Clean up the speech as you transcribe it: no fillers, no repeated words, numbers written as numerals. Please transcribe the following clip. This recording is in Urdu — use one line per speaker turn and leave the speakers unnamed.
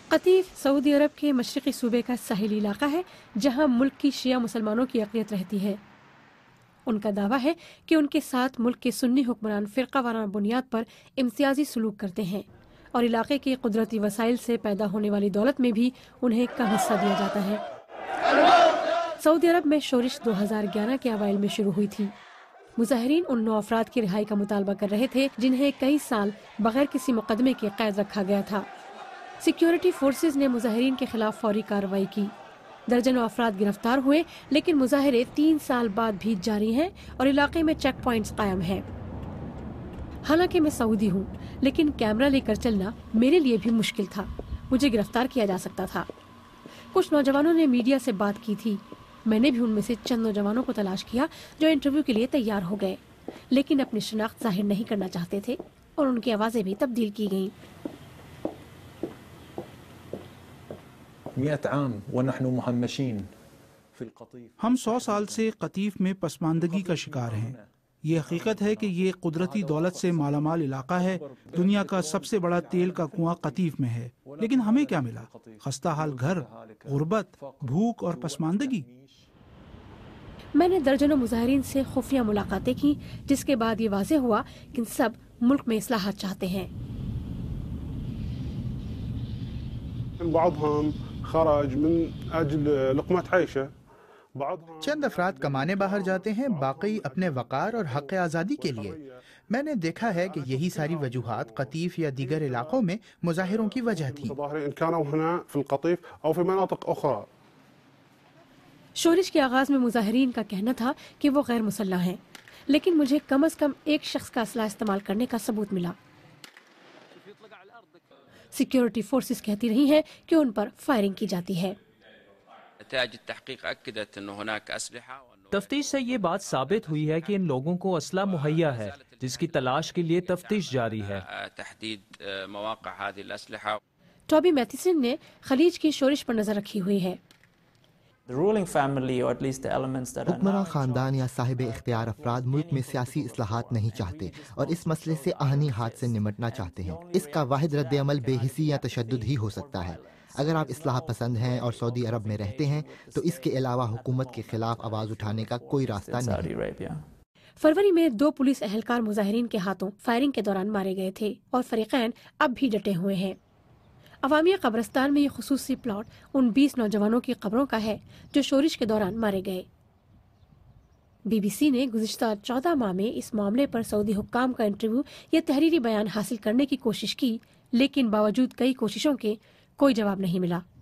قطیف سعودی عرب کے مشرقی صوبے کا ساحلی علاقہ ہے جہاں ملک کی شیعہ مسلمانوں کی اقلیت رہتی ہے۔ ان کا دعویٰ ہے کہ ان کے ساتھ ملک کے سنی حکمران فرقہ وارانہ بنیاد پر امتیازی سلوک کرتے ہیں اور علاقے کے قدرتی وسائل سے پیدا ہونے والی دولت میں بھی انہیں کم حصہ دیا جاتا ہے۔ سعودی عرب میں شورش 2011 کے اوائل میں شروع ہوئی تھی۔ مظاہرین ان 9 افراد کی رہائی کا مطالبہ کر رہے تھے جنہیں کئی سال بغیر کسی مقدمے کے قید رکھا گیا تھا۔ سیکیورٹی فورسز نے مظاہرین کے خلاف فوری کارروائی کی۔ درجنوں افراد گرفتار ہوئے، لیکن مظاہرے 3 سال بعد بھی جاری ہیں اور علاقے میں چیک پوائنٹس قائم ہیں۔ حالانکہ میں سعودی ہوں، لیکن کیمرہ لے کر چلنا میرے لیے بھی مشکل تھا۔ مجھے گرفتار کیا جا سکتا تھا۔ کچھ نوجوانوں نے میڈیا سے بات کی تھی۔ میں نے بھی ان میں سے چند نوجوانوں کو تلاش کیا جو انٹرویو کے لیے تیار ہو گئے، لیکن اپنی شناخت ظاہر نہیں کرنا چاہتے تھے اور ان کی آوازیں بھی تبدیل کی گئیں۔
100 عام ونحن مهمشين في القطيف۔
ہم 100 سال سے قطیف میں پسماندگی کا شکار ہیں۔ یہ حقیقت ہے کہ یہ قدرتی دولت سے مالا مال علاقہ ہے۔ دنیا کا سب سے بڑا تیل کا کنواں قطیف میں ہے، لیکن ہمیں کیا ملا؟ خستہ حال گھر، غربت، بھوک اور پسماندگی۔
میں نے درجنوں مظاہرین سے خفیہ ملاقاتیں کی، جس کے بعد یہ واضح ہوا کہ سب ملک میں اصلاحات چاہتے ہیں۔
بعضهم خرج من اجل لقمة عيشه،
چند افراد کمانے باہر جاتے ہیں، باقی اپنے وقار اور حق آزادی کے لیے۔ میں نے دیکھا ہے کہ یہی ساری وجوہات قطیف یا دیگر علاقوں میں مظاہروں کی وجہ تھی۔
ان كانوا هنا في القطيف او في مناطق اخرى۔
شورش کے آغاز میں مظاہرین کا کہنا تھا کہ وہ غیر مسلح ہیں، لیکن مجھے کم از کم ایک شخص کا اسلحہ استعمال کرنے کا ثبوت ملا۔ سیکیورٹی فورسز کہتی رہی ہیں کہ ان پر فائرنگ کی جاتی ہے۔
تفتیش سے یہ بات ثابت ہوئی ہے کہ ان لوگوں کو اسلحہ مہیا ہے، جس کی تلاش کے لیے تفتیش جاری ہے۔
ٹوبی میتھیسن نے خلیج کی شورش پر نظر رکھی ہوئی ہے۔
حکمراں خاندان یا صاحب اختیار افراد ملک میں سیاسی اصلاحات نہیں چاہتے اور اس مسئلے سے آہنی ہاتھ سے نمٹنا چاہتے ہیں۔ اس کا واحد رد عمل بے حسی یا تشدد ہی ہو سکتا ہے۔ اگر آپ اصلاح پسند ہیں اور سعودی عرب میں رہتے ہیں تو اس کے علاوہ حکومت کے خلاف آواز اٹھانے کا کوئی راستہ نہیں۔
فروری میں 2 پولیس اہلکار مظاہرین کے ہاتھوں فائرنگ کے دوران مارے گئے تھے اور فریقین اب بھی ڈٹے ہوئے ہیں۔ عوامیہ قبرستان میں یہ خصوصی پلاٹ ان 20 نوجوانوں کی قبروں کا ہے جو شورش کے دوران مارے گئے۔ BBC نے گزشتہ 14 ماہ میں اس معاملے پر سعودی حکام کا انٹرویو یا تحریری بیان حاصل کرنے کی کوشش کی، لیکن باوجود کئی کوششوں کے کوئی جواب نہیں ملا۔